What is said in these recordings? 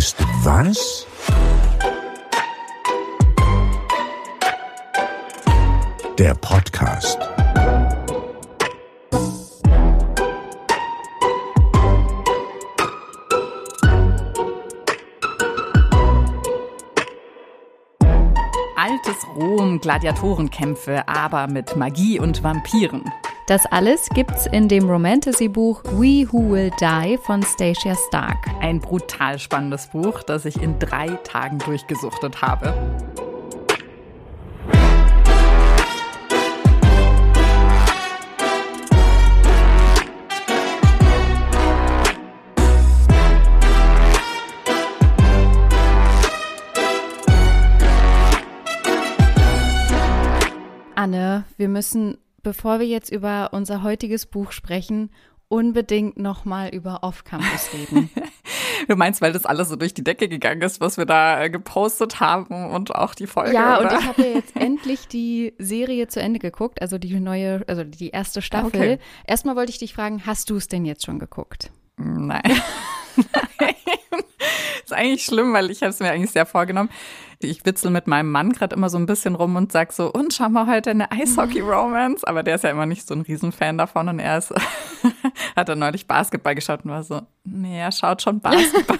ist was? Der Podcast. Altes Rom, Gladiatorenkämpfe, aber mit Magie und Vampiren. Das alles gibt's in dem Romantasy-Buch We Who Will Die von Stacia Stark. Ein brutal spannendes Buch, das ich in 3 Tagen durchgesuchtet habe. Anne, wir müssen, bevor wir jetzt über unser heutiges Buch sprechen, unbedingt nochmal über Off-Campus reden. Du meinst, weil das alles so durch die Decke gegangen ist, was wir da gepostet haben und auch die Folge, ja, oder? Und ich habe ja jetzt endlich die Serie zu Ende geguckt, also die erste Staffel. Okay. Erstmal wollte ich dich fragen, hast du es denn jetzt schon geguckt? Nein. Nein. Ist eigentlich schlimm, weil ich habe es mir eigentlich sehr vorgenommen. Ich witzel mit meinem Mann gerade immer so ein bisschen rum und sag so, und schau mal heute eine Eishockey-Romance. Aber der ist ja immer nicht so ein Riesenfan davon und er ist, hat dann neulich Basketball geschaut und war so, nee, er schaut schon Basketball.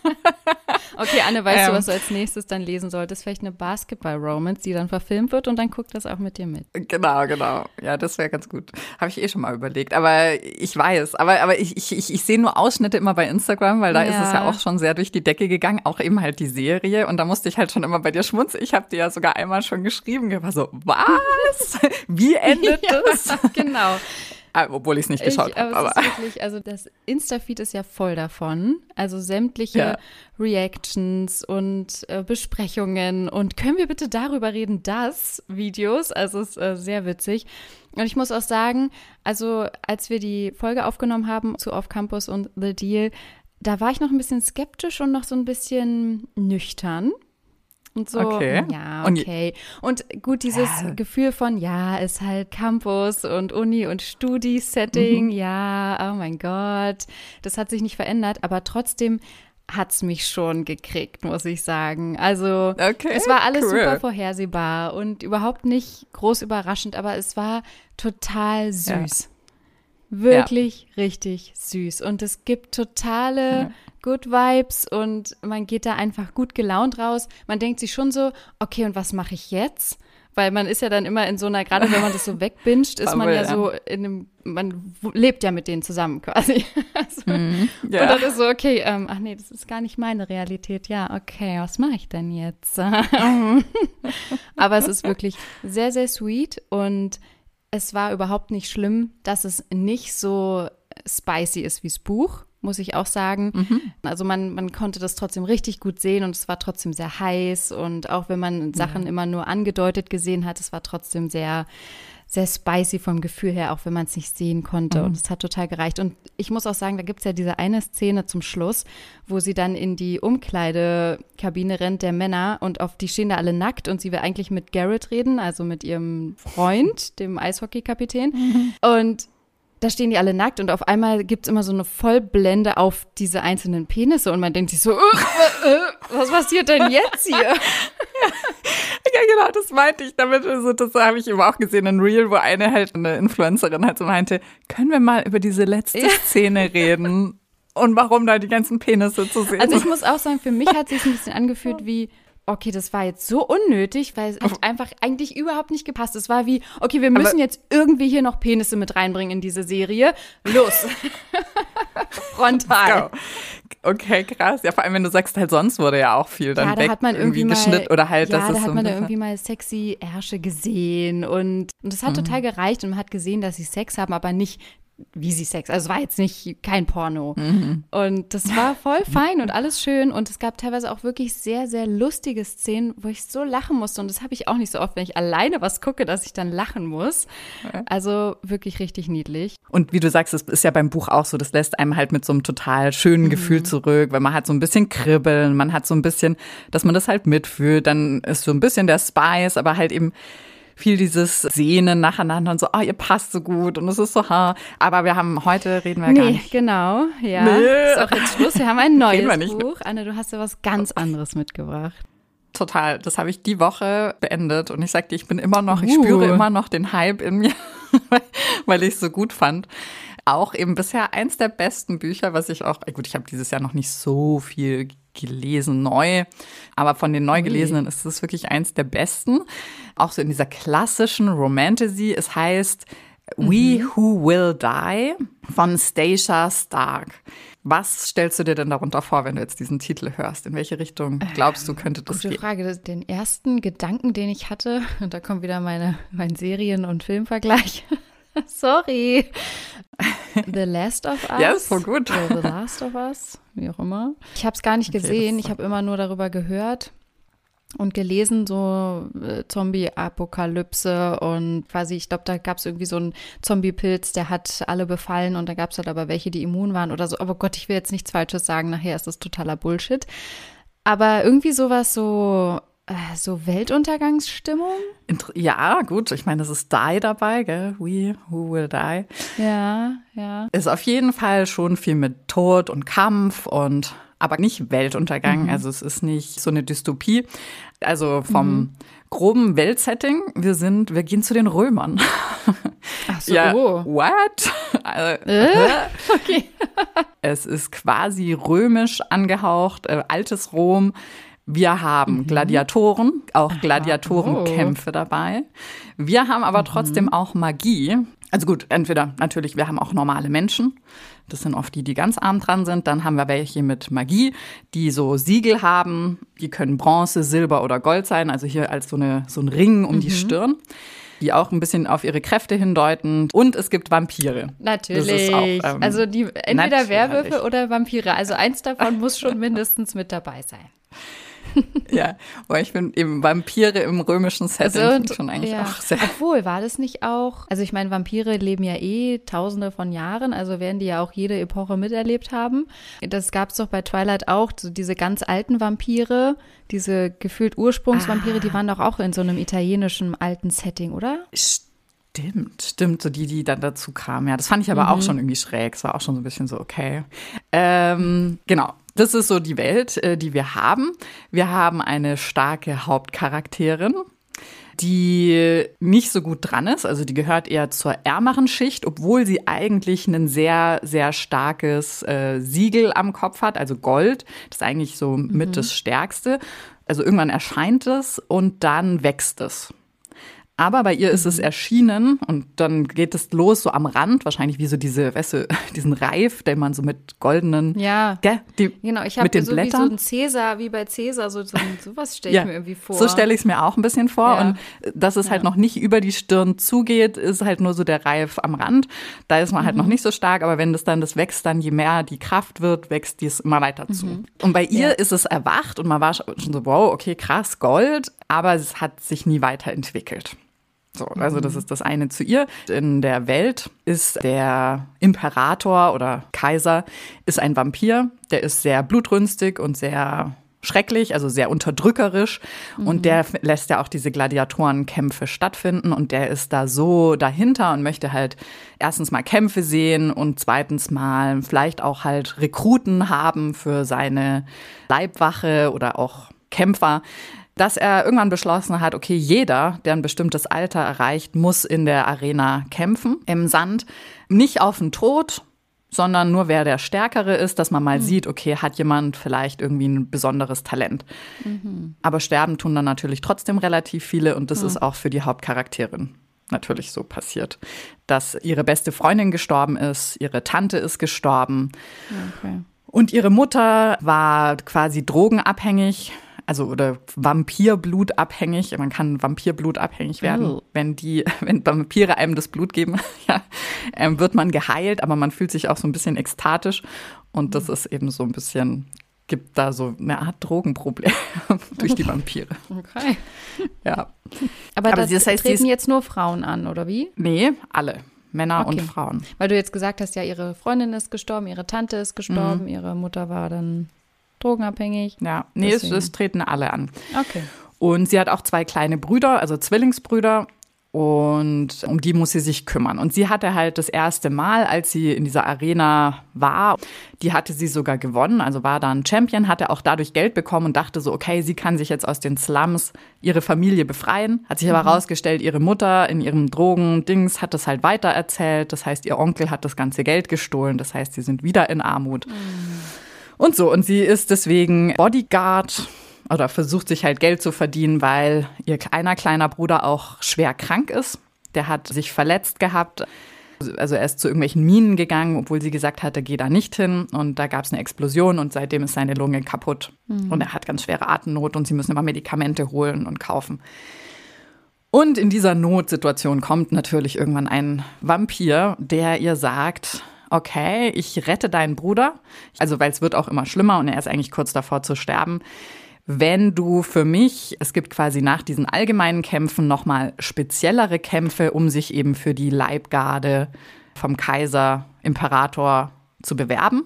Okay, Anne, weißt du, was du als nächstes dann lesen solltest? Vielleicht eine Basketball-Romance, die dann verfilmt wird und dann guckt das auch mit dir mit. Genau. Ja, das wäre ganz gut. Habe ich schon mal überlegt. Aber ich weiß, aber ich sehe nur Ausschnitte immer bei Instagram, weil da ist es ja auch schon sehr durch die Decke gegangen. Auch eben halt die Serie. Und da musste ich halt schon immer bei dir schmunzeln. Ich habe dir ja sogar einmal schon geschrieben. Ich war so, was? Wie endet das? Genau. Obwohl ich es nicht geschaut habe. Aber es ist wirklich, also das Insta-Feed ist ja voll davon. Also sämtliche Reactions und Besprechungen. Und können wir bitte darüber reden, dass Videos, also es ist sehr witzig. Und ich muss auch sagen, also als wir die Folge aufgenommen haben zu Off Campus und The Deal, da war ich noch ein bisschen skeptisch und noch so ein bisschen nüchtern. Und so, okay. Ja, okay. Und gut, dieses Gefühl von, ja, ist halt Campus und Uni und Studi-Setting, ja, oh mein Gott, das hat sich nicht verändert, aber trotzdem hat's mich schon gekriegt, muss ich sagen. Also, es war alles super vorhersehbar und überhaupt nicht groß überraschend, aber es war total süß. Ja. Wirklich richtig süß. Und es gibt totale Good Vibes und man geht da einfach gut gelaunt raus. Man denkt sich schon so, okay, und was mache ich jetzt? Weil man ist ja dann immer in so einer, gerade wenn man das so wegbinscht, ist man ja so in einem, man lebt ja mit denen zusammen quasi. Also, und dann ist so, okay, ach nee, das ist gar nicht meine Realität. Ja, okay, was mache ich denn jetzt? Aber es ist wirklich sehr, sehr sweet und es war überhaupt nicht schlimm, dass es nicht so spicy ist wie das Buch, muss ich auch sagen. Also man konnte das trotzdem richtig gut sehen und es war trotzdem sehr heiß und auch wenn man Sachen immer nur angedeutet gesehen hat, es war trotzdem sehr, sehr spicy vom Gefühl her, auch wenn man es nicht sehen konnte und es hat total gereicht. Und ich muss auch sagen, da gibt es ja diese eine Szene zum Schluss, wo sie dann in die Umkleidekabine rennt der Männer und auf die stehen da alle nackt und sie will eigentlich mit Garrett reden, also mit ihrem Freund, dem Eishockeykapitän. Und da stehen die alle nackt und auf einmal gibt es immer so eine Vollblende auf diese einzelnen Penisse und man denkt sich so, was passiert denn jetzt hier? Ja, genau, das meinte ich damit. Also, das habe ich eben auch gesehen in Reel, wo eine Influencerin halt so meinte, können wir mal über diese letzte Szene reden und warum da die ganzen Penisse zu sehen sind. Also ich muss auch sagen, für mich hat es sich ein bisschen angefühlt wie, okay, das war jetzt so unnötig, weil es echt einfach eigentlich überhaupt nicht gepasst. Es war wie, okay, wir müssen jetzt irgendwie hier noch Penisse mit reinbringen in diese Serie. Los. Frontal. Okay, krass. Ja, vor allem, wenn du sagst, halt sonst wurde ja auch viel dann da hat man irgendwie geschnitten oder halt, ja, das ist da hat so man da irgendwie mal sexy Ärsche gesehen und das hat total gereicht und man hat gesehen, dass sie Sex haben, aber nicht wie sie Sex, also es war jetzt nicht kein Porno. Und das war voll fein und alles schön und es gab teilweise auch wirklich sehr, sehr lustige Szenen, wo ich so lachen musste und das habe ich auch nicht so oft, wenn ich alleine was gucke, dass ich dann lachen muss. Also wirklich richtig niedlich. Und wie du sagst, das ist ja beim Buch auch so, das lässt einem halt mit so einem total schönen Gefühl zurück, weil man hat so ein bisschen Kribbeln, man hat so ein bisschen, dass man das halt mitfühlt, dann ist so ein bisschen der Spice, aber halt eben viel dieses Sehnen nacheinander und so, ihr passt so gut und es ist so, aber heute reden wir gar nicht. Genau, ja. Nee. Ist auch jetzt Schluss, wir haben ein neues Reden wir nicht. Buch. Anne, du hast ja was ganz anderes mitgebracht. Total, das habe ich die Woche beendet und ich sagte, ich spüre immer noch den Hype in mir, weil ich es so gut fand. Auch eben bisher eins der besten Bücher, was ich auch, gut, ich habe dieses Jahr noch nicht so viel gelesen, neu, aber von den neu gelesenen ist es wirklich eins der besten. Auch so in dieser klassischen Romantasy. Es heißt We Who Will Die von Stacia Stark. Was stellst du dir denn darunter vor, wenn du jetzt diesen Titel hörst? In welche Richtung glaubst du, könnte das gehen? Gute Frage. Den ersten Gedanken, den ich hatte, und da kommt wieder mein Serien- und Filmvergleich. Sorry. The Last of Us. Ja, ist voll gut. Oder The Last of Us, wie auch immer. Ich habe es gar nicht gesehen. Ich habe immer nur darüber gehört und gelesen, so Zombie-Apokalypse und quasi, ich glaube, da gab es irgendwie so einen Zombie-Pilz, der hat alle befallen und da gab es halt aber welche, die immun waren oder so. Aber Gott, ich will jetzt nichts Falsches sagen, nachher ist das totaler Bullshit. Aber irgendwie sowas so Weltuntergangsstimmung? Ja, gut, ich meine, es ist Die dabei, gell? We Who Will Die. Ja. Ist auf jeden Fall schon viel mit Tod und Kampf aber nicht Weltuntergang. Also es ist nicht so eine Dystopie. Also vom groben Weltsetting, wir gehen zu den Römern. Ach so, ja, what? Okay. Es ist quasi römisch angehaucht, altes Rom. Wir haben Gladiatoren, auch Gladiatorenkämpfe dabei. Wir haben aber trotzdem auch Magie. Also gut, entweder natürlich, wir haben auch normale Menschen. Das sind oft die ganz arm dran sind. Dann haben wir welche mit Magie, die so Siegel haben. Die können Bronze, Silber oder Gold sein. Also hier als so ein Ring um die Stirn, die auch ein bisschen auf ihre Kräfte hindeuten. Und es gibt Vampire. Natürlich. Das ist auch, also die entweder natürlich. Werwölfe oder Vampire. Also eins davon muss schon mindestens mit dabei sein. Ja, aber ich finde eben Vampire im römischen Setting finde ich schon eigentlich auch sehr. Obwohl, war das nicht auch, also ich meine, Vampire leben ja Tausende von Jahren, also werden die ja auch jede Epoche miterlebt haben. Das gab es doch bei Twilight auch, so diese ganz alten Vampire, diese gefühlt Ursprungsvampire, die waren doch auch in so einem italienischen alten Setting, oder? Stimmt, so die dann dazu kamen. Ja, das fand ich aber auch schon irgendwie schräg. Es war auch schon so ein bisschen so, okay. Genau. Das ist so die Welt, die wir haben. Wir haben eine starke Hauptcharakterin, die nicht so gut dran ist. Also die gehört eher zur ärmeren Schicht, obwohl sie eigentlich ein sehr, sehr starkes Siegel am Kopf hat, also Gold. Das ist eigentlich so mit das Stärkste. Also irgendwann erscheint es und dann wächst es. Aber bei ihr ist es erschienen und dann geht es los so am Rand, wahrscheinlich wie so diesen Reif, den man so mit goldenen, genau, ich habe mit den so Blättern. Wie so ein Cäsar, wie bei Cäsar, sowas stelle ich mir irgendwie vor. So stelle ich es mir auch ein bisschen vor und dass es halt noch nicht über die Stirn zugeht, ist halt nur so der Reif am Rand. Da ist man halt noch nicht so stark, aber wenn das wächst, dann je mehr die Kraft wird, wächst dies immer weiter zu. Und bei ihr ist es erwacht und man war schon so, wow, okay, krass, Gold, aber es hat sich nie weiterentwickelt. So, also das ist das eine zu ihr. In der Welt ist der Imperator oder Kaiser ist ein Vampir. Der ist sehr blutrünstig und sehr schrecklich, also sehr unterdrückerisch. Und der lässt ja auch diese Gladiatorenkämpfe stattfinden. Und der ist da so dahinter und möchte halt erstens mal Kämpfe sehen und zweitens mal vielleicht auch halt Rekruten haben für seine Leibwache oder auch Kämpfer. Dass er irgendwann beschlossen hat, okay, jeder, der ein bestimmtes Alter erreicht, muss in der Arena kämpfen, im Sand. Nicht auf den Tod, sondern nur wer der Stärkere ist, dass man mal sieht, okay, hat jemand vielleicht irgendwie ein besonderes Talent. Aber sterben tun dann natürlich trotzdem relativ viele und das ist auch für die Hauptcharakterin natürlich so passiert, dass ihre beste Freundin gestorben ist, ihre Tante ist gestorben und ihre Mutter war quasi drogenabhängig. Also oder Vampirblutabhängig. Man kann Vampirblutabhängig werden, wenn Vampire einem das Blut geben, wird man geheilt, aber man fühlt sich auch so ein bisschen ekstatisch. Und das ist eben so ein bisschen, gibt da so eine Art Drogenproblem durch die Vampire. Okay. Ja. Aber das heißt, treten jetzt nur Frauen an, oder wie? Nee, alle. Männer und Frauen. Weil du jetzt gesagt hast, ja, ihre Freundin ist gestorben, ihre Tante ist gestorben, ihre Mutter war dann drogenabhängig. Ja, nee, es treten alle an. Okay. Und sie hat auch 2 kleine Brüder, also Zwillingsbrüder. Und um die muss sie sich kümmern. Und sie hatte halt das erste Mal, als sie in dieser Arena war, die hatte sie sogar gewonnen, also war da ein Champion, hatte auch dadurch Geld bekommen und dachte so, okay, sie kann sich jetzt aus den Slums ihre Familie befreien. Hat sich aber herausgestellt, ihre Mutter in ihrem Drogendings hat das halt weitererzählt. Das heißt, ihr Onkel hat das ganze Geld gestohlen. Das heißt, sie sind wieder in Armut. Und so, und sie ist deswegen Bodyguard oder versucht sich halt Geld zu verdienen, weil ihr kleiner Bruder auch schwer krank ist. Der hat sich verletzt gehabt. Also er ist zu irgendwelchen Minen gegangen, obwohl sie gesagt hatte, geh da nicht hin. Und da gab es eine Explosion und seitdem ist seine Lunge kaputt. Und er hat ganz schwere Atemnot und sie müssen immer Medikamente holen und kaufen. Und in dieser Notsituation kommt natürlich irgendwann ein Vampir, der ihr sagt, okay, ich rette deinen Bruder. Also weil es wird auch immer schlimmer und er ist eigentlich kurz davor zu sterben. Wenn du für mich, es gibt quasi nach diesen allgemeinen Kämpfen nochmal speziellere Kämpfe, um sich eben für die Leibgarde vom Kaiser, Imperator zu bewerben.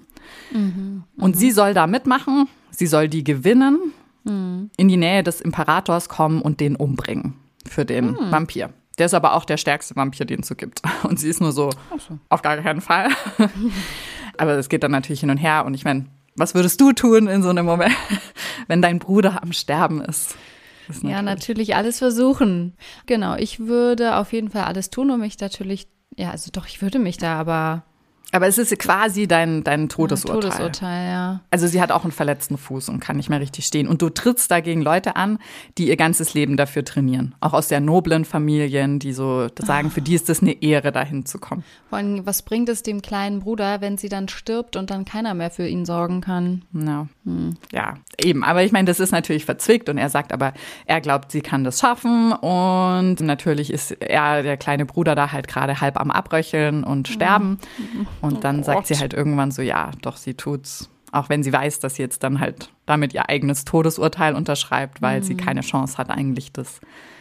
Und sie soll da mitmachen, sie soll die gewinnen, in die Nähe des Imperators kommen und den umbringen für den Vampir. Der ist aber auch der stärkste Vampir, den es so gibt. Und sie ist nur so, auf gar keinen Fall. Aber es geht dann natürlich hin und her und ich meine, was würdest du tun in so einem Moment, wenn dein Bruder am Sterben ist? Ja, natürlich alles versuchen. Genau, ich würde auf jeden Fall alles tun, um mich natürlich, ja, also doch, ich würde mich da aber es ist quasi dein Todesurteil. Todesurteil, ja. Also sie hat auch einen verletzten Fuß und kann nicht mehr richtig stehen. Und du trittst dagegen Leute an, die ihr ganzes Leben dafür trainieren. Auch aus sehr noblen Familien, die so sagen, für die ist das eine Ehre, dahin zu kommen. Vor allem, was bringt es dem kleinen Bruder, wenn sie dann stirbt und dann keiner mehr für ihn sorgen kann? Ja, ja, eben. Aber ich meine, das ist natürlich verzwickt und er sagt aber, er glaubt, sie kann das schaffen. Und natürlich ist er, der kleine Bruder, da halt gerade halb am Abröcheln und sterben. Und dann sagt sie halt irgendwann so, ja, doch, sie tut's. Auch wenn sie weiß, dass sie jetzt dann halt damit ihr eigenes Todesurteil unterschreibt, weil sie keine Chance hat, eigentlich das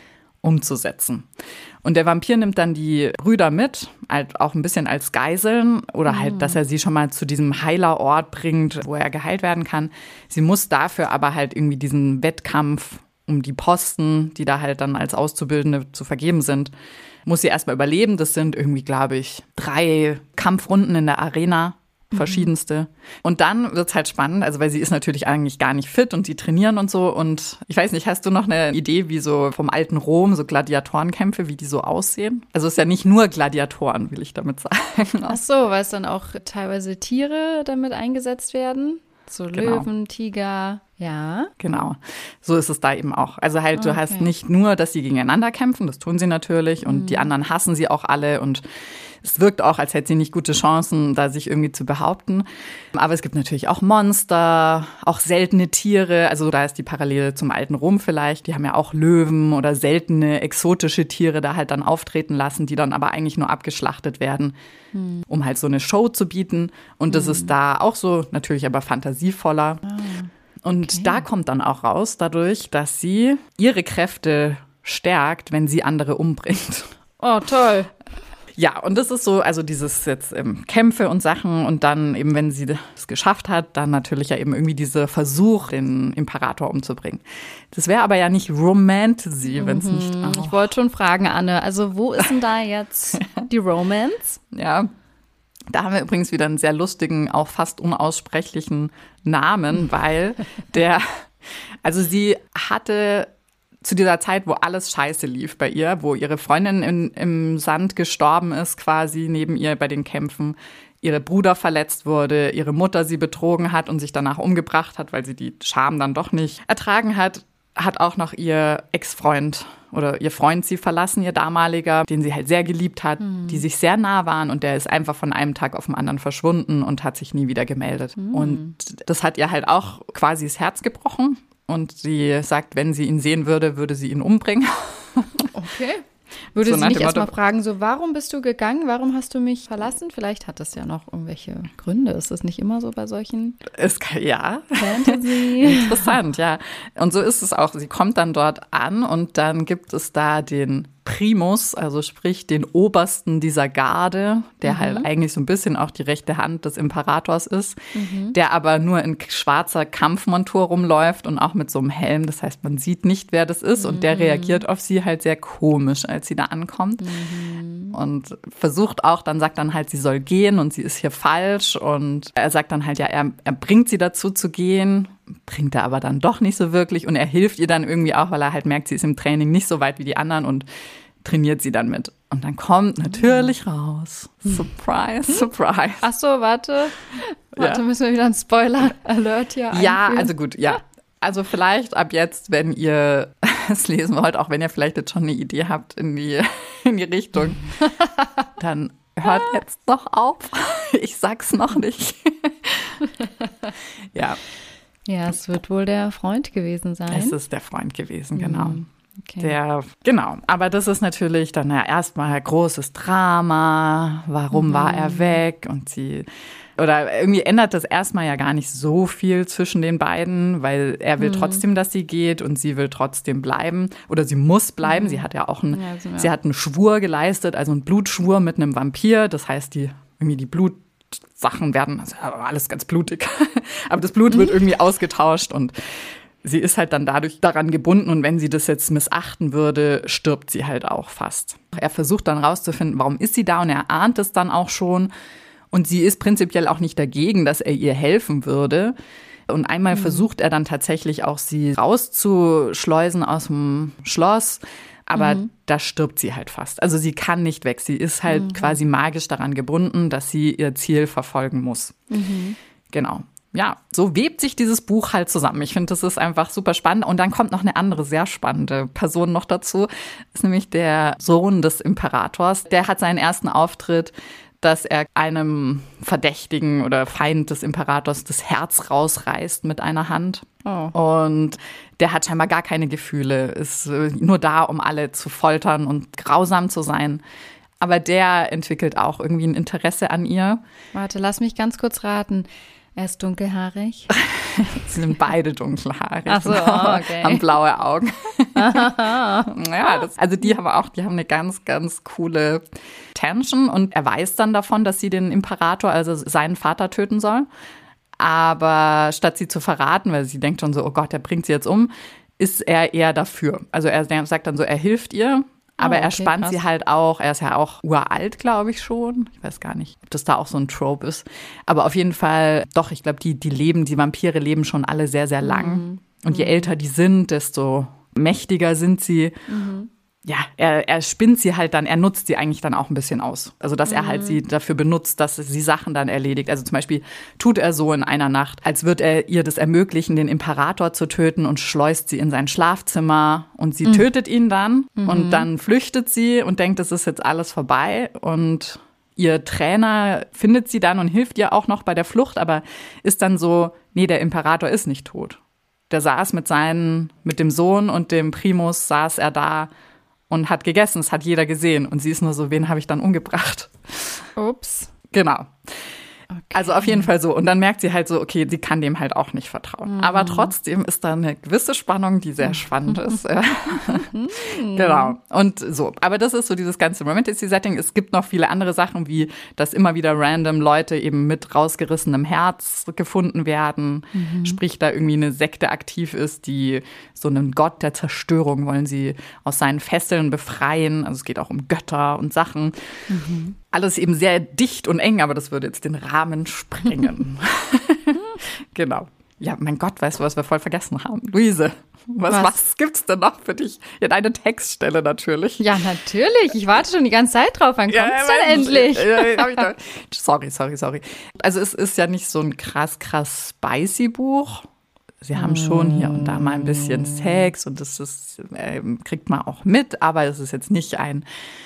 umzusetzen. Und der Vampir nimmt dann die Brüder mit, halt auch ein bisschen als Geiseln oder halt, dass er sie schon mal zu diesem Heilerort bringt, wo er geheilt werden kann. Sie muss dafür aber halt irgendwie diesen Wettkampf um die Posten, die da halt dann als Auszubildende zu vergeben sind, muss sie erstmal überleben. Das sind irgendwie, glaube ich, 3 Kampfrunden in der Arena, verschiedenste. Und dann wird's halt spannend, also weil sie ist natürlich eigentlich gar nicht fit und sie trainieren und so. Und ich weiß nicht, hast du noch eine Idee, wie so vom alten Rom, so Gladiatorenkämpfe, wie die so aussehen? Also es ist ja nicht nur Gladiatoren, will ich damit sagen. Ach so, weil es dann auch teilweise Tiere damit eingesetzt werden? So Löwen, Tiger, ja. Genau, so ist es da eben auch. Also halt, du hast nicht nur, dass sie gegeneinander kämpfen, das tun sie natürlich und die anderen hassen sie auch alle und es wirkt auch, als hätte sie nicht gute Chancen, da sich irgendwie zu behaupten. Aber es gibt natürlich auch Monster, auch seltene Tiere. Also da ist die Parallele zum alten Rom vielleicht. Die haben ja auch Löwen oder seltene, exotische Tiere da halt dann auftreten lassen, die dann aber eigentlich nur abgeschlachtet werden, um halt so eine Show zu bieten. Und das ist da auch so, natürlich aber fantasievoller. Und da kommt dann auch raus dadurch, dass sie ihre Kräfte stärkt, wenn sie andere umbringt. Oh, toll. Ja, und das ist so, also dieses jetzt Kämpfe und Sachen und dann eben, wenn sie es geschafft hat, dann natürlich ja eben irgendwie dieser Versuch, den Imperator umzubringen. Das wäre aber ja nicht Romantasy, wenn es nicht auch. Ich wollte schon fragen, Anne, also wo ist denn da jetzt die Romance? Ja, da haben wir übrigens wieder einen sehr lustigen, auch fast unaussprechlichen Namen, weil also sie hatte zu dieser Zeit, wo alles scheiße lief bei ihr, wo ihre Freundin im Sand gestorben ist quasi neben ihr bei den Kämpfen, ihre Bruder verletzt wurde, ihre Mutter sie betrogen hat und sich danach umgebracht hat, weil sie die Scham dann doch nicht ertragen hat, hat auch noch ihr Ex-Freund oder ihr Freund sie verlassen, ihr damaliger, den sie halt sehr geliebt hat, die sich sehr nah waren und der ist einfach von einem Tag auf den anderen verschwunden und hat sich nie wieder gemeldet. Und das hat ihr halt auch quasi das Herz gebrochen. Und sie sagt, wenn sie ihn sehen würde, würde sie ihn umbringen. Okay. Würde sie nicht erstmal fragen, so, warum bist du gegangen? Warum hast du mich verlassen? Vielleicht hat das ja noch irgendwelche Gründe. Ist das nicht immer so bei solchen Fantasy? Interessant, ja. Und so ist es auch. Sie kommt dann dort an und dann gibt es da den Primus, also sprich den Obersten dieser Garde, der halt eigentlich so ein bisschen auch die rechte Hand des Imperators ist, der aber nur in schwarzer Kampfmontur rumläuft und auch mit so einem Helm. Das heißt, man sieht nicht, wer das ist und der reagiert auf sie halt sehr komisch, als sie da ankommt. Und versucht auch, sagt dann halt, sie soll gehen und sie ist hier falsch. Und er sagt dann halt, ja, er bringt sie dazu zu gehen, bringt er aber dann doch nicht so wirklich. Und er hilft ihr dann irgendwie auch, weil er halt merkt, sie ist im Training nicht so weit wie die anderen und trainiert sie dann mit. Und dann kommt natürlich raus. Surprise, surprise. Ach so, warte, müssen wir wieder einen Spoiler-Alert hier einführen? Ja, also gut, ja. Also vielleicht ab jetzt, wenn ihr es lesen wollt, auch wenn ihr vielleicht jetzt schon eine Idee habt in die Richtung, dann hört jetzt noch auf. Ich sag's noch nicht. Ja. Ja, es wird wohl der Freund gewesen sein. Es ist der Freund gewesen, genau. Okay. Genau, aber das ist natürlich dann ja erstmal großes Drama. Warum war er weg? Und oder irgendwie ändert das erstmal ja gar nicht so viel zwischen den beiden, weil er will trotzdem, dass sie geht und sie will trotzdem bleiben. Oder sie muss bleiben. Sie hat ja auch sie hat einen Schwur geleistet, also einen Blutschwur mit einem Vampir. Das heißt, die Blutsachen werden, also alles ganz blutig. Aber das Blut wird irgendwie ausgetauscht und sie ist halt dann dadurch daran gebunden und wenn sie das jetzt missachten würde, stirbt sie halt auch fast. Er versucht dann rauszufinden, warum ist sie da und er ahnt es dann auch schon. Und sie ist prinzipiell auch nicht dagegen, dass er ihr helfen würde. Und einmal versucht er dann tatsächlich auch, sie rauszuschleusen aus dem Schloss. Aber da stirbt sie halt fast. Also sie kann nicht weg. Sie ist halt quasi magisch daran gebunden, dass sie ihr Ziel verfolgen muss. Genau. Ja, so webt sich dieses Buch halt zusammen. Ich finde, das ist einfach super spannend. Und dann kommt noch eine andere sehr spannende Person noch dazu. Das ist nämlich der Sohn des Imperators. Der hat seinen ersten Auftritt, dass er einem Verdächtigen oder Feind des Imperators das Herz rausreißt mit einer Hand. Oh. Und der hat scheinbar gar keine Gefühle, ist nur da, um alle zu foltern und grausam zu sein. Aber der entwickelt auch irgendwie ein Interesse an ihr. Warte, lass mich ganz kurz raten. Er ist dunkelhaarig. Sie sind beide dunkelhaarig. Ach so, okay. Haben blaue Augen. Ja, also die haben eine ganz, ganz coole Tension. Und er weiß dann davon, dass sie den Imperator, also seinen Vater, töten soll. Aber statt sie zu verraten, weil sie denkt schon so, oh Gott, der bringt sie jetzt um, ist er eher dafür. Also er sagt dann so, er hilft ihr. Aber er spannt sie halt auch. Er ist ja auch uralt, glaube ich schon. Ich weiß gar nicht, ob das da auch so ein Trope ist. Aber auf jeden Fall, doch, ich glaube, die Vampire leben schon alle sehr, sehr lang. Und je älter die sind, desto mächtiger sind sie. Ja, er spinnt sie halt dann, er nutzt sie eigentlich dann auch ein bisschen aus. Also, dass er halt sie dafür benutzt, dass sie Sachen dann erledigt. Also zum Beispiel tut er so in einer Nacht, als würde er ihr das ermöglichen, den Imperator zu töten und schleust sie in sein Schlafzimmer. Und sie tötet ihn dann und dann flüchtet sie und denkt, es ist jetzt alles vorbei. Und ihr Trainer findet sie dann und hilft ihr auch noch bei der Flucht, aber ist dann so, nee, der Imperator ist nicht tot. Der saß mit dem Sohn und dem Primus saß er da und hat gegessen. Das hat jeder gesehen. Und sie ist nur so, wen habe ich dann umgebracht? Ups. Genau. Okay. Also auf jeden Fall so. Und dann merkt sie halt so, okay, sie kann dem halt auch nicht vertrauen. Aber trotzdem ist da eine gewisse Spannung, die sehr spannend ist. Genau. Und so. Aber das ist so dieses ganze Romantic-Setting. Es gibt noch viele andere Sachen, wie dass immer wieder random Leute eben mit rausgerissenem Herz gefunden werden. Sprich, da irgendwie eine Sekte aktiv ist, die so einen Gott der Zerstörung wollen sie aus seinen Fesseln befreien. Also es geht auch um Götter und Sachen. Alles eben sehr dicht und eng, aber das würde jetzt den Rahmen sprengen. Genau. Ja, mein Gott, weißt du, was wir voll vergessen haben? Luise, was gibt's denn noch für dich? Ja, deine Textstelle natürlich. Ja, natürlich. Ich warte schon die ganze Zeit drauf. Wann kommt's denn endlich? Sorry. Also es ist ja nicht so ein krass spicy Buch. Sie haben schon hier und da mal ein bisschen Sex und das kriegt man auch mit, aber es ist jetzt nicht ein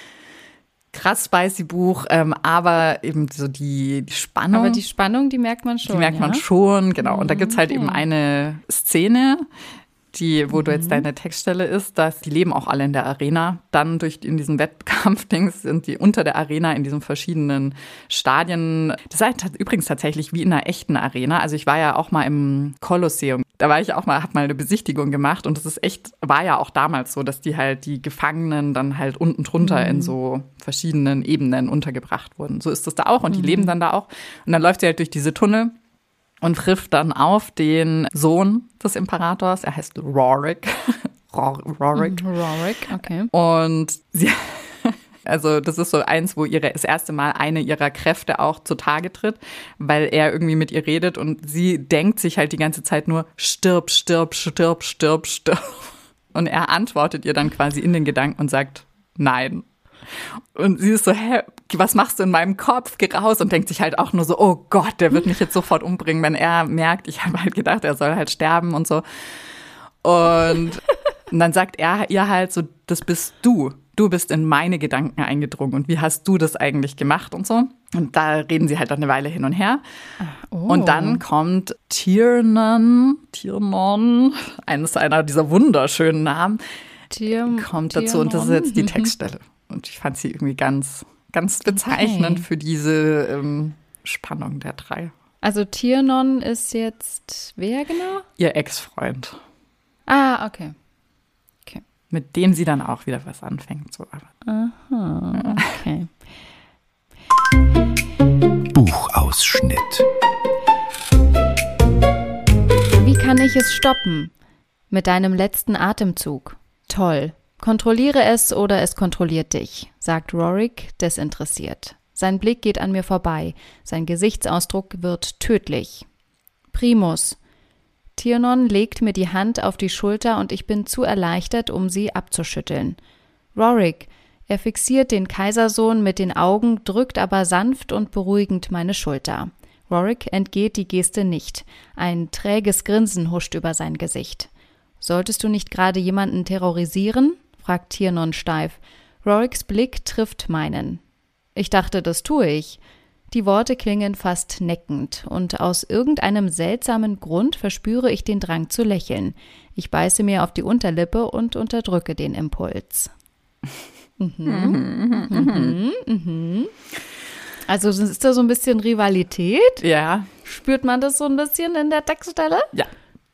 krass spicy Buch, aber eben so die Spannung. Aber die Spannung, die merkt man schon. Die merkt man schon, genau. Und da gibt's halt eben eine Szene, wo du jetzt deine Textstelle ist, dass die leben auch alle in der Arena. Dann in diesen Wettkampfdings sind die unter der Arena in diesen verschiedenen Stadien. Das ist halt übrigens tatsächlich wie in einer echten Arena. Also ich war ja auch mal im Kolosseum. Da war ich auch mal, habe mal eine Besichtigung gemacht und das ist echt, war ja auch damals so, dass die halt die Gefangenen dann halt unten drunter in so verschiedenen Ebenen untergebracht wurden. So ist das da auch und die leben dann da auch. Und dann läuft sie halt durch diese Tunnel und trifft dann auf den Sohn des Imperators. Er heißt Rorik. Rorik, okay. Und sie, also das ist so eins, wo das erste Mal eine ihrer Kräfte auch zutage tritt, weil er irgendwie mit ihr redet und sie denkt sich halt die ganze Zeit nur, stirb, stirb, stirb, stirb, stirb. Und er antwortet ihr dann quasi in den Gedanken und sagt, nein. Und sie ist so, hä, was machst du in meinem Kopf? Geh raus und denkt sich halt auch nur so, oh Gott, der wird mich jetzt sofort umbringen, wenn er merkt, ich habe halt gedacht, er soll halt sterben und so. Und dann sagt er ihr halt so, das bist du. Du bist in meine Gedanken eingedrungen und wie hast du das eigentlich gemacht und so. Und da reden sie halt dann eine Weile hin und her. Und dann kommt Tiernon, eines einer dieser wunderschönen Namen, kommt dazu und das ist jetzt die Textstelle. Und ich fand sie irgendwie ganz, ganz bezeichnend für diese Spannung der drei. Also Tiernon ist jetzt wer genau? Ihr Ex-Freund. Ah, okay. Mit dem sie dann auch wieder was anfängt. So. Aha, okay. Buchausschnitt. Wie kann ich es stoppen? Mit deinem letzten Atemzug. Toll. Kontrolliere es oder es kontrolliert dich, sagt Rorik desinteressiert. Sein Blick geht an mir vorbei. Sein Gesichtsausdruck wird tödlich. Primus. Tiernon legt mir die Hand auf die Schulter und ich bin zu erleichtert, um sie abzuschütteln. Rorik. Er fixiert den Kaisersohn mit den Augen, drückt aber sanft und beruhigend meine Schulter. Rorik entgeht die Geste nicht. Ein träges Grinsen huscht über sein Gesicht. Solltest du nicht gerade jemanden terrorisieren? Fragt Tiernon steif. Roriks Blick trifft meinen. Ich dachte, das tue ich. Die Worte klingen fast neckend und aus irgendeinem seltsamen Grund verspüre ich den Drang zu lächeln. Ich beiße mir auf die Unterlippe und unterdrücke den Impuls. Also ist da so ein bisschen Rivalität? Ja. Spürt man das so ein bisschen in der Textstelle? Ja.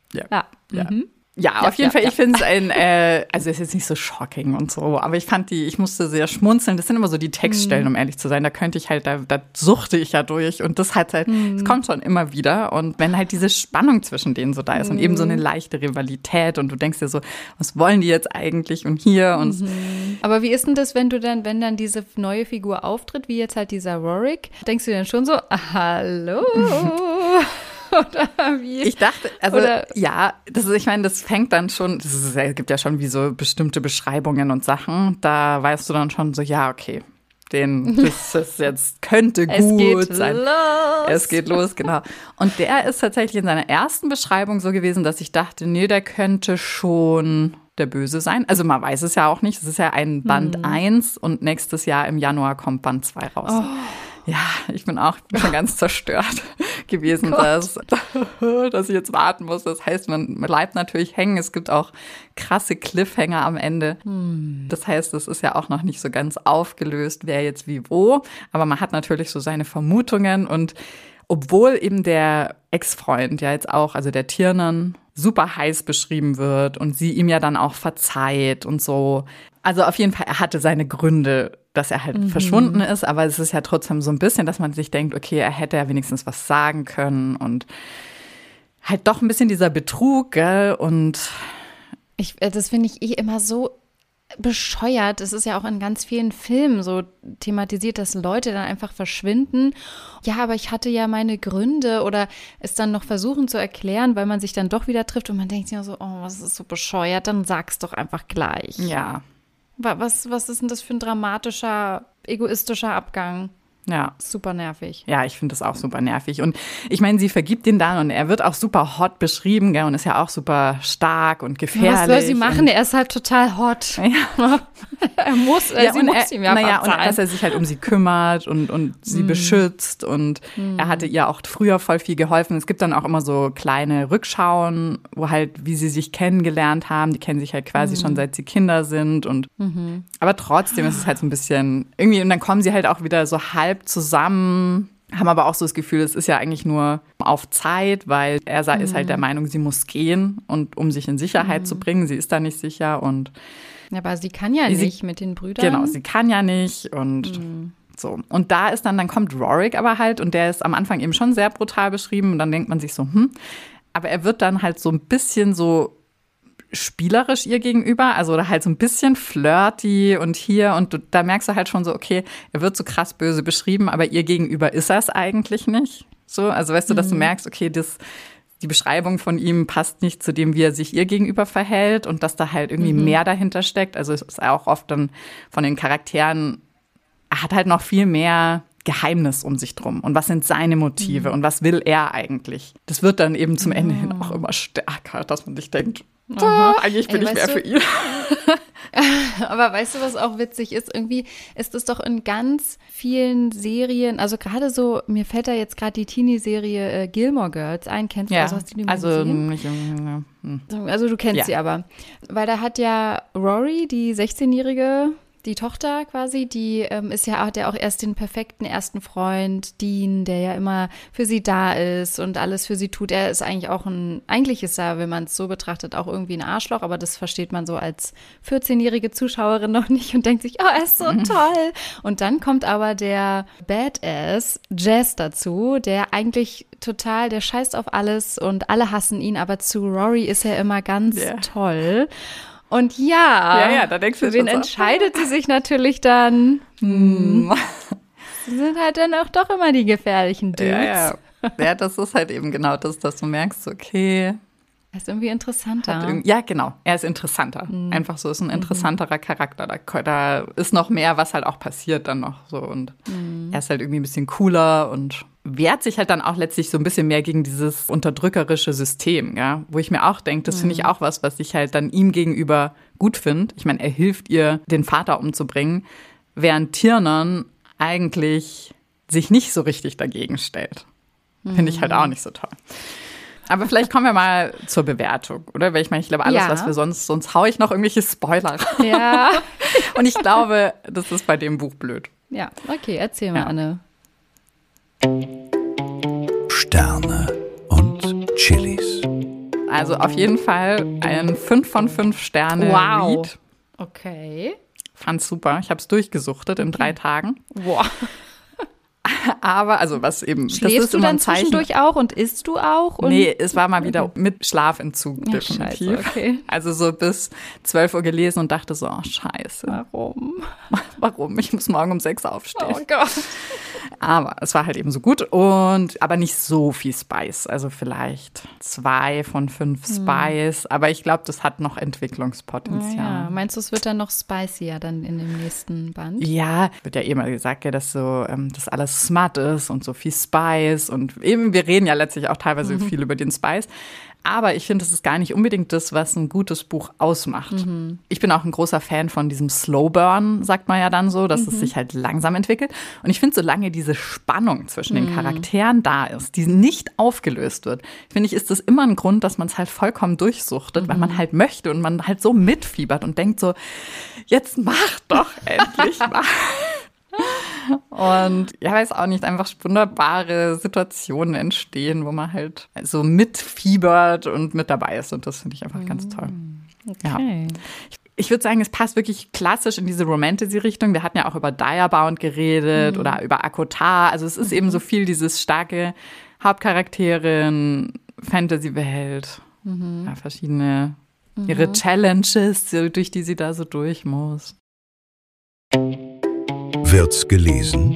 Ja, auf jeden Fall, ich finde es also es ist jetzt nicht so shocking und so, aber ich musste sehr schmunzeln. Das sind immer so die Textstellen, um ehrlich zu sein. Da könnte ich halt, da suchte ich ja durch und das halt, es kommt schon immer wieder. Und wenn halt diese Spannung zwischen denen so da ist und eben so eine leichte Rivalität und du denkst dir so, was wollen die jetzt eigentlich und hier und. Aber wie ist denn das, wenn dann diese neue Figur auftritt, wie jetzt halt dieser Rorik, denkst du dann schon so, hallo? Oder wie? Ich dachte, ich meine, das fängt dann schon, es gibt ja schon wie so bestimmte Beschreibungen und Sachen, da weißt du dann schon so, ja, okay, das ist jetzt, könnte gut sein. Es geht los, genau. Und der ist tatsächlich in seiner ersten Beschreibung so gewesen, dass ich dachte, nee, der könnte schon der Böse sein. Also man weiß es ja auch nicht, es ist ja ein Band 1 und nächstes Jahr im Januar kommt Band 2 raus. Oh. Ja, ich bin schon ganz zerstört gewesen, dass ich jetzt warten muss. Das heißt, man bleibt natürlich hängen. Es gibt auch krasse Cliffhanger am Ende. Das heißt, es ist ja auch noch nicht so ganz aufgelöst, wer jetzt wie wo. Aber man hat natürlich so seine Vermutungen. Und obwohl eben der Ex-Freund ja jetzt auch, also der Tiernon, super heiß beschrieben wird und sie ihm ja dann auch verzeiht und so. Also auf jeden Fall, er hatte seine Gründe, dass er halt verschwunden ist, aber es ist ja trotzdem so ein bisschen, dass man sich denkt, okay, er hätte ja wenigstens was sagen können und halt doch ein bisschen dieser Betrug, gell? Und das finde ich immer so bescheuert. Es ist ja auch in ganz vielen Filmen so thematisiert, dass Leute dann einfach verschwinden. Ja, aber ich hatte ja meine Gründe oder es dann noch versuchen zu erklären, weil man sich dann doch wieder trifft und man denkt sich ja so, oh, was ist so bescheuert, dann sag's doch einfach gleich. Ja. Was ist denn das für ein dramatischer, egoistischer Abgang? Ja. Super nervig. Ja, ich finde das auch super nervig. Und ich meine, sie vergibt ihn dann und er wird auch super hot beschrieben, gell, und ist ja auch super stark und gefährlich. Was soll sie machen? Er ist halt total hot. Ja. Sie muss ihm ja verzeihen. Und dass er sich halt um sie kümmert und sie beschützt und er hatte ihr auch früher voll viel geholfen. Es gibt dann auch immer so kleine Rückschauen, wo halt, wie sie sich kennengelernt haben. Die kennen sich halt quasi schon seit sie Kinder sind und aber trotzdem ist es halt so ein bisschen irgendwie und dann kommen sie halt auch wieder so halb zusammen. haben aber auch so das Gefühl, es ist ja eigentlich nur auf Zeit, weil er ist halt der Meinung, sie muss gehen, und um sich in Sicherheit zu bringen. Sie ist da nicht sicher und aber sie kann ja nicht mit den Brüdern. Genau, sie kann ja nicht und so. Und da ist dann kommt Rorik aber halt, und der ist am Anfang eben schon sehr brutal beschrieben, und dann denkt man sich so, aber er wird dann halt so ein bisschen so spielerisch ihr gegenüber, also oder halt so ein bisschen flirty und hier, und da merkst du halt schon so, okay, er wird so krass böse beschrieben, aber ihr gegenüber ist er es eigentlich nicht. So, also weißt du, dass du merkst, okay, die Beschreibung von ihm passt nicht zu dem, wie er sich ihr gegenüber verhält, und dass da halt irgendwie mehr dahinter steckt. Also es ist auch oft dann von den Charakteren, er hat halt noch viel mehr Geheimnis um sich drum. Und was sind seine Motive und was will er eigentlich? Das wird dann eben zum Ende hin auch immer stärker, dass man sich denkt, eigentlich bin ich mehr für ihn. Aber weißt du, was auch witzig ist? Irgendwie ist es doch in ganz vielen Serien, also gerade so, mir fällt da jetzt gerade die Teenie-Serie Gilmore Girls ein. Kennst du das? Hast du die mal gesehen? Also du kennst sie aber. Weil da hat ja Rory, die 16-jährige, die Tochter quasi, die hat ja auch erst den perfekten ersten Freund, Dean, der ja immer für sie da ist und alles für sie tut. Er ist eigentlich ist er, wenn man es so betrachtet, auch irgendwie ein Arschloch, aber das versteht man so als 14-jährige Zuschauerin noch nicht und denkt sich, oh, er ist so toll. Und dann kommt aber der Badass Jazz dazu, der eigentlich total, der scheißt auf alles und alle hassen ihn, aber zu Rory ist er immer ganz toll. Und da denkst du, für wen entscheidet sie sich natürlich dann? Sie sind halt dann auch doch immer die gefährlichen Dudes. Ja, das ist halt eben genau das, dass du merkst, okay. Er ist irgendwie interessanter. Ja, genau. Er ist interessanter. Einfach so, ist ein interessanterer Charakter. Da ist noch mehr, was halt auch passiert dann noch so. Und er ist halt irgendwie ein bisschen cooler und wehrt sich halt dann auch letztlich so ein bisschen mehr gegen dieses unterdrückerische System, ja, wo ich mir auch denke, das finde ich auch was ich halt dann ihm gegenüber gut finde. Ich meine, er hilft ihr, den Vater umzubringen, während Tiernan eigentlich sich nicht so richtig dagegen stellt. Finde ich halt auch nicht so toll. Aber vielleicht kommen wir mal zur Bewertung, oder? Weil ich meine, ich glaube, alles, was wir sonst haue ich noch irgendwelche Spoiler rein. Ja. Und ich glaube, das ist bei dem Buch blöd. Ja, okay, erzähl mal, Anne. Sterne und Chilis. Also auf jeden Fall ein 5 von 5 Sterne Read. Okay. Fand's super. Ich habe es durchgesuchtet in 3 Tagen. Wow. Aber, also was eben, Schläfst das ist du immer dann ein Zeichen. Zwischendurch auch und isst du auch? Und nee, es war mal wieder mit Schlafentzug, definitiv. Scheiße, okay. Also so bis 12 Uhr gelesen und dachte so, oh scheiße. Warum? Ich muss morgen um 6 aufstehen. Oh Gott. Aber es war halt eben so gut aber nicht so viel Spice. Also vielleicht 2 von 5 Spice. Aber ich glaube, das hat noch Entwicklungspotenzial. Ja. Meinst du, es wird dann noch spicier dann in dem nächsten Band? Ja, wird ja immer gesagt, dass so das alles Smut ist und so viel Spice. Und eben, wir reden ja letztlich auch teilweise viel über den Spice. Aber ich finde, das ist gar nicht unbedingt das, was ein gutes Buch ausmacht. Ich bin auch ein großer Fan von diesem Slow Burn, sagt man ja dann so, dass es sich halt langsam entwickelt. Und ich finde, solange diese Spannung zwischen den Charakteren da ist, die nicht aufgelöst wird, finde ich, ist das immer ein Grund, dass man es halt vollkommen durchsuchtet, weil man halt möchte und man halt so mitfiebert und denkt so, jetzt mach doch endlich mal. Und ja, weiß auch nicht, einfach wunderbare Situationen entstehen, wo man halt so mitfiebert und mit dabei ist. Und das finde ich einfach ganz toll. Okay. Ja. Ich würde sagen, es passt wirklich klassisch in diese Romantasy-Richtung. Wir hatten ja auch über Direbound geredet oder über Akotar. Also es ist eben so viel dieses starke Hauptcharakterin, Fantasy-Welt, ja, verschiedene ihre Challenges, durch die sie da so durch muss. Wird's gelesen?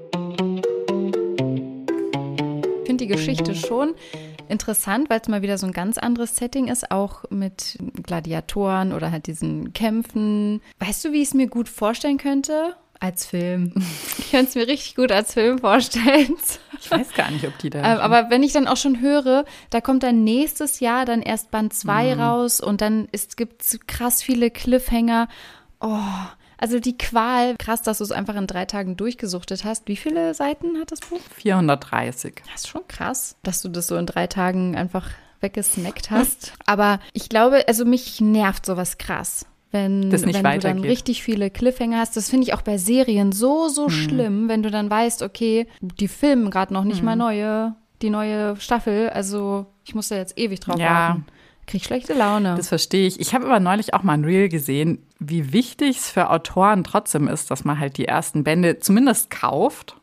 Ich finde die Geschichte schon interessant, weil es mal wieder so ein ganz anderes Setting ist, auch mit Gladiatoren oder halt diesen Kämpfen. Weißt du, wie ich es mir gut vorstellen könnte? Als Film. Ich könnte es mir richtig gut als Film vorstellen. Ich weiß gar nicht, ob die da. Aber wenn ich dann auch schon höre, da kommt dann nächstes Jahr dann erst Band 2 raus und dann gibt es krass viele Cliffhanger. Oh, also die Qual, krass, dass du es einfach in 3 Tagen durchgesuchtet hast. Wie viele Seiten hat das Buch? 430. Das ist schon krass, dass du das so in 3 Tagen einfach weggesnackt hast. Aber ich glaube, also mich nervt sowas krass. wenn das nicht du dann richtig viele Cliffhanger hast. Das finde ich auch bei Serien so schlimm, wenn du dann weißt, okay, die filmen gerade noch nicht mal die neue Staffel, also ich muss da jetzt ewig drauf warten. Krieg schlechte Laune. Das verstehe ich. Ich habe aber neulich auch mal ein Reel gesehen, wie wichtig es für Autoren trotzdem ist, dass man halt die ersten Bände zumindest kauft.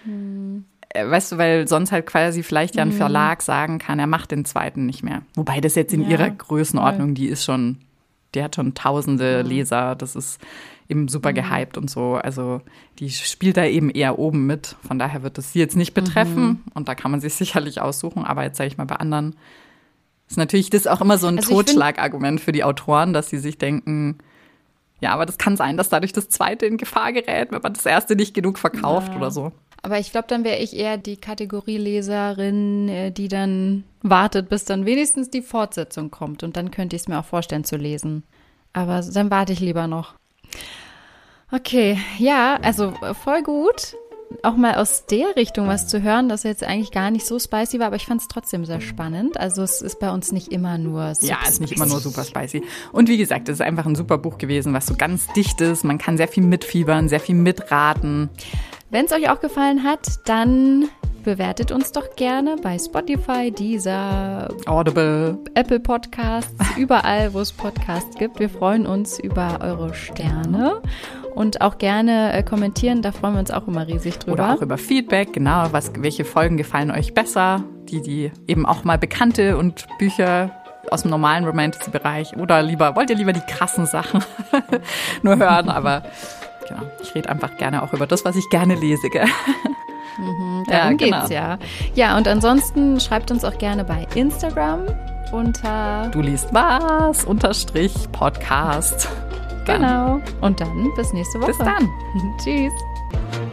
Weißt du, weil sonst halt quasi vielleicht ja ein Verlag sagen kann, er macht den zweiten nicht mehr. Wobei das jetzt in ihrer Größenordnung, die hat schon tausende Leser, das ist eben super gehypt und so. Also die spielt da eben eher oben mit. Von daher wird es sie jetzt nicht betreffen und da kann man sich sicherlich aussuchen. Aber jetzt sage ich mal, bei anderen ist natürlich das auch immer so ein Totschlagargument für die Autoren, dass sie sich denken, ja, aber das kann sein, dass dadurch das zweite in Gefahr gerät, wenn man das erste nicht genug verkauft oder so. Aber ich glaube, dann wäre ich eher die Kategorieleserin, die dann wartet, bis dann wenigstens die Fortsetzung kommt. Und dann könnte ich es mir auch vorstellen zu lesen. Aber dann warte ich lieber noch. Okay, ja, also voll gut. Auch mal aus der Richtung was zu hören, das jetzt eigentlich gar nicht so spicy war, aber ich fand es trotzdem sehr spannend. Also es ist bei uns nicht immer nur super Ja, es ist nicht immer nur super spicy. Und wie gesagt, es ist einfach ein super Buch gewesen, was so ganz dicht ist. Man kann sehr viel mitfiebern, sehr viel mitraten. Wenn es euch auch gefallen hat, dann bewertet uns doch gerne bei Spotify, Deezer, Audible, Apple Podcasts, überall, wo es Podcasts gibt. Wir freuen uns über eure Sterne und auch gerne kommentieren, da freuen wir uns auch immer riesig drüber. Oder auch über Feedback, genau, welche Folgen gefallen euch besser, die eben auch mal bekannte und Bücher aus dem normalen Romantasy-Bereich oder wollt ihr lieber die krassen Sachen nur hören, aber genau, ich rede einfach gerne auch über das, was ich gerne lese, gell? Darum geht's ja. Ja, und ansonsten schreibt uns auch gerne bei Instagram unter Du liest was, _Podcast. Genau. Und dann bis nächste Woche. Bis dann. Tschüss.